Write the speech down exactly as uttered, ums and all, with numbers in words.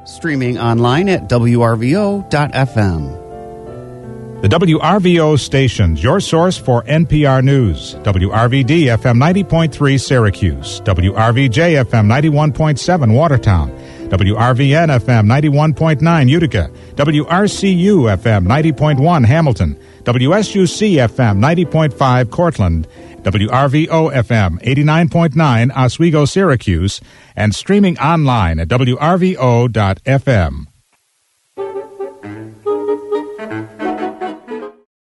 Streaming online at W R V O dot F M. The W R V O stations, your source for N P R News. W R V D F M ninety point three Syracuse. W R V J F M ninety-one point seven Watertown. W R V N F M ninety-one point nine Utica. W R C U F M ninety point one Hamilton. W S U C F M ninety point five Cortland. W R V O F M eighty-nine point nine Oswego, Syracuse, and streaming online at W R V O dot F M.